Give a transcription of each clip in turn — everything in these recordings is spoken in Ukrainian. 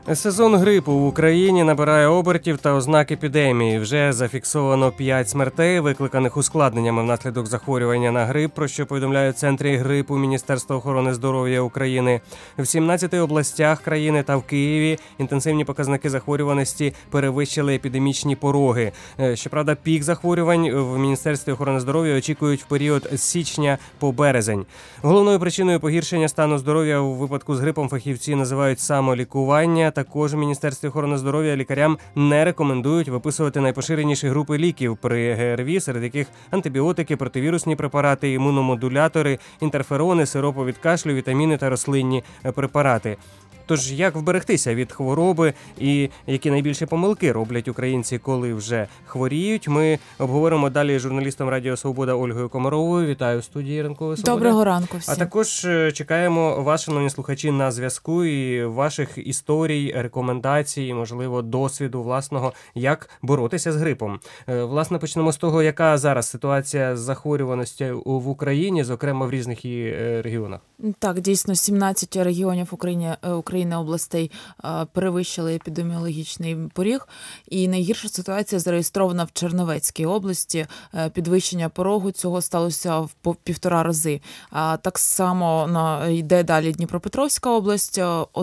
Сезон грипу в Україні набирає обертів та ознак епідемії. Вже зафіксовано 5 смертей, викликаних ускладненнями внаслідок захворювання на грип, про що повідомляють в Центрі грипу Міністерства охорони здоров'я України. В 17 областях країни та в Києві інтенсивні показники захворюваності перевищили епідемічні пороги. Щоправда, пік захворювань в Міністерстві охорони здоров'я очікують в період з січня по березень. Головною причиною погіршення стану здоров'я у випадку з грипом фахівці називають самолікування. Також в Міністерстві охорони здоров'я лікарям не рекомендують виписувати найпоширеніші групи ліків при ГРВІ, серед яких антибіотики, противірусні препарати, імуномодулятори, інтерферони, сиропи від кашлю, вітаміни та рослинні препарати. Тож, як вберегтися від хвороби і які найбільші помилки роблять українці, коли вже хворіють, ми обговоримо далі з журналістом Радіо Свобода Ольгою Комаровою. Вітаю в студії Ранкової Свободи. Доброго ранку всім. А також чекаємо вас, шановні слухачі, на зв'язку і ваших історій, рекомендацій, можливо, досвіду власного, як боротися з грипом. Власне, почнемо з того, яка зараз ситуація з захворюваністю в Україні, зокрема в різних її регіонах. Так, дійсно, 17 регіонів України областей перевищили епідеміологічний поріг. І найгірша ситуація зареєстрована в Чернівецькій області. Підвищення порогу цього сталося в 1,5 рази. Так само йде далі Дніпропетровська область,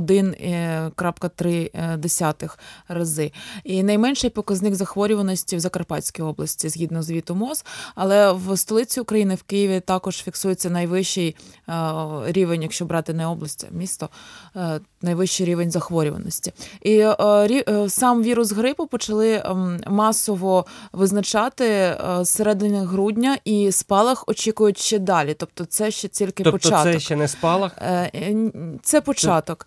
1,3 рази. І найменший показник захворюваності в Закарпатській області, згідно звіту МОЗ. Але в столиці України, в Києві, також фіксується найвищий рівень, якщо брати не область, а місто, найвищий рівень захворюваності. І сам вірус грипу почали масово визначати з середини грудня, і спалах очікують ще далі. Тобто це ще тільки початок. Тобто це ще не спалах? Це початок.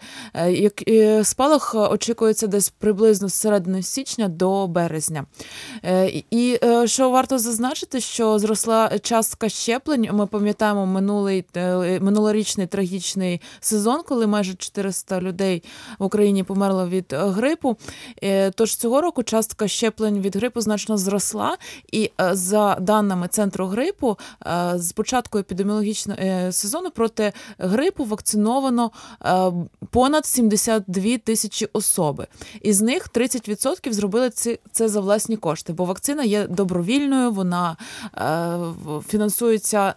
Спалах очікується десь приблизно з середини січня до березня. І що варто зазначити, що зросла частка щеплень. Ми пам'ятаємо минулорічний трагічний сезон, коли майже 400 людей в Україні померло від грипу. Тож цього року частка щеплень від грипу значно зросла. І за даними Центру грипу, з початку епідеміологічного сезону проти грипу вакциновано понад 72 тисячі особи. Із них 30% зробили це за власні кошти, бо вакцина є добровільною, вона фінансується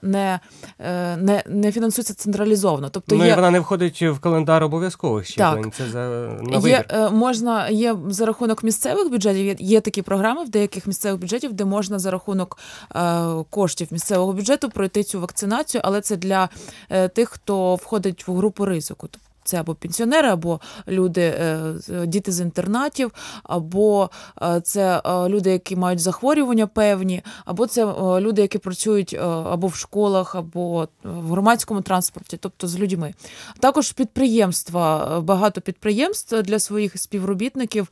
не фінансується централізовано. Тобто вона не входить в календар обов'язкових щеплень. Так. Це на вибір. Є за рахунок місцевих бюджетів, є такі програми в деяких місцевих бюджетів, де можна за рахунок коштів місцевого бюджету пройти цю вакцинацію, але це для тих, хто входить в групу ризику. Це або пенсіонери, або діти з інтернатів, або це люди, які мають захворювання певні, або це люди, які працюють або в школах, або в громадському транспорті, тобто з людьми. Також підприємства, багато підприємств для своїх співробітників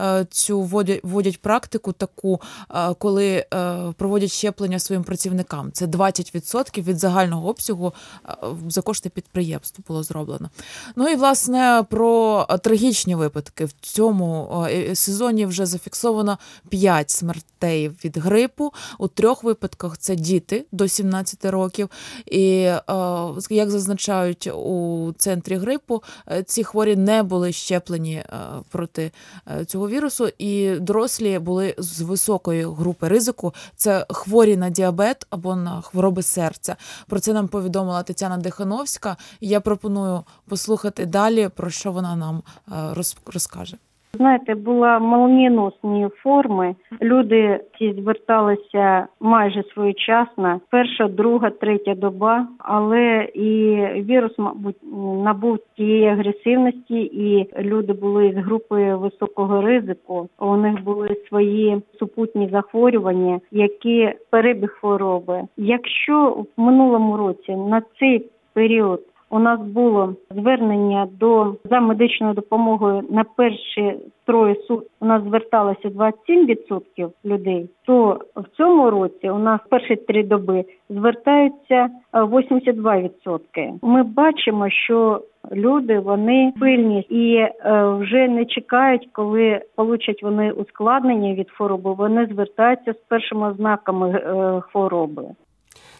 вводять практику таку, коли проводять щеплення своїм працівникам. Це 20% від загального обсягу за кошти підприємств було зроблено. Ну і, власне, про трагічні випадки. В цьому сезоні вже зафіксовано 5 смертей від грипу. У 3 випадках це діти до 17 років. І, як зазначають у Центрі грипу, ці хворі не були щеплені проти цього вірусу. І дорослі були з високої групи ризику. Це хворі на діабет або на хвороби серця. Про це нам повідомила Тетяна Дихановська. Я пропоную послухати далі, про що вона нам розкаже. Знаєте, були молнієносні форми. Люди ці зверталися майже своєчасно, перша, друга, третя доба, але і вірус, мабуть, набув тієї агресивності, і люди були з групи високого ризику. У них були свої супутні захворювання, які перебіг хвороби. Якщо в минулому році на цей період у нас було звернення за медичною допомогою на перші 3 суток, у нас зверталося 27% людей, то в цьому році у нас перші 3 доби звертаються 82%. Ми бачимо, що люди, вони пильні і вже не чекають, коли получать вони ускладнення від хвороби, вони звертаються з першими ознаками хвороби.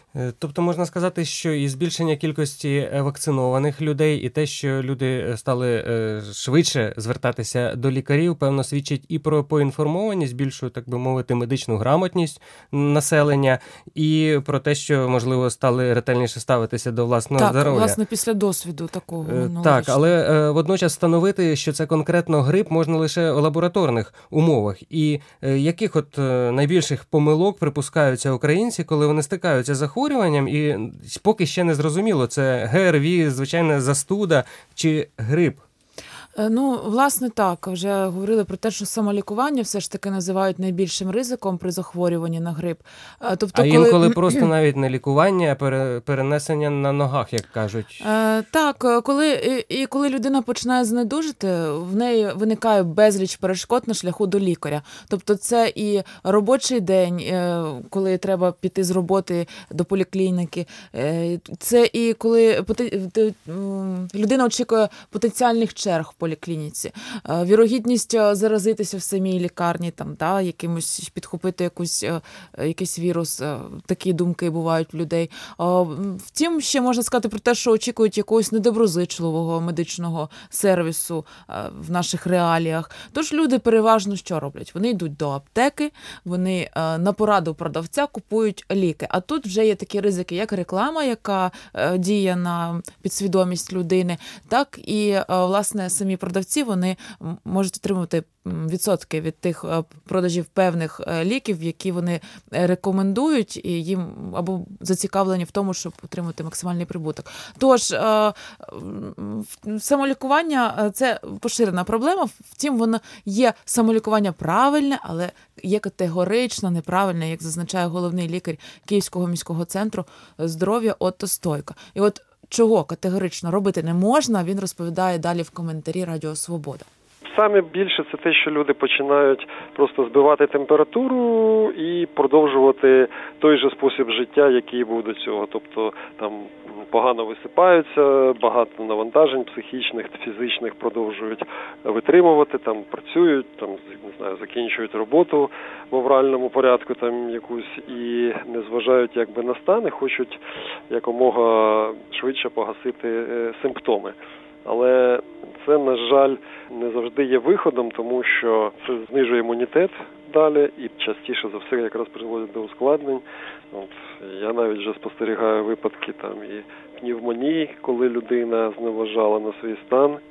Тобто можна сказати, що і збільшення кількості вакцинованих людей, і те, що люди стали швидше звертатися до лікарів, певно, свідчить і про поінформованість, більшу, так би мовити, медичну грамотність населення, і про те, що, можливо, стали ретельніше ставитися до власного здоров'я. Так, власне, після досвіду такого. Так, але водночас встановити, що це конкретно грип, можна лише у лабораторних умовах. І яких от найбільших помилок припускаються українці, коли вони стикаються з захворюванням, і поки ще не зрозуміло, це ГРВІ, звичайна застуда чи грип? Власне, так. Вже говорили про те, що самолікування все ж таки називають найбільшим ризиком при захворюванні на грип. Тобто, інколи просто навіть не лікування, а перенесення на ногах, як кажуть. Так, коли людина починає знедужити, в неї виникає безліч перешкод на шляху до лікаря. Тобто це і робочий день, коли треба піти з роботи до поліклініки. Це і коли людина очікує потенціальних черг в поліклініці. Вірогідність заразитися в самій лікарні, якимось підхопити якийсь вірус, такі думки бувають в людей. Втім, ще можна сказати про те, що очікують якогось недоброзичливого медичного сервісу в наших реаліях. Тож люди переважно що роблять? Вони йдуть до аптеки, вони на пораду продавця купують ліки. А тут вже є такі ризики, як реклама, яка діє на підсвідомість людини, так і, власне, самі продавці, вони можуть отримувати відсотки від тих продажів певних ліків, ліків, які вони рекомендують, і їм або зацікавлені в тому, щоб отримати максимальний прибуток. Тож, самолікування – це поширена проблема, втім, воно є самолікування правильне, але є категорично неправильне, як зазначає головний лікар Київського міського центру здоров'я Отто Стойко. І от чого категорично робити не можна, він розповідає далі в коментарі Радіо Свобода. Саме більше це те, що люди починають просто збивати температуру і продовжувати той же спосіб життя, який був до цього. Тобто там погано висипаються, багато навантажень психічних, фізичних продовжують витримувати, там працюють, там не знаю, закінчують роботу в авральному порядку там якусь і не зважають якби на стан і хочуть якомога швидше погасити симптоми. Але це, на жаль, не завжди є виходом, тому що це знижує імунітет далі і частіше за все якраз призводить до ускладнень. Я навіть вже спостерігаю випадки там і пневмонії, коли людина зневажала на свій стан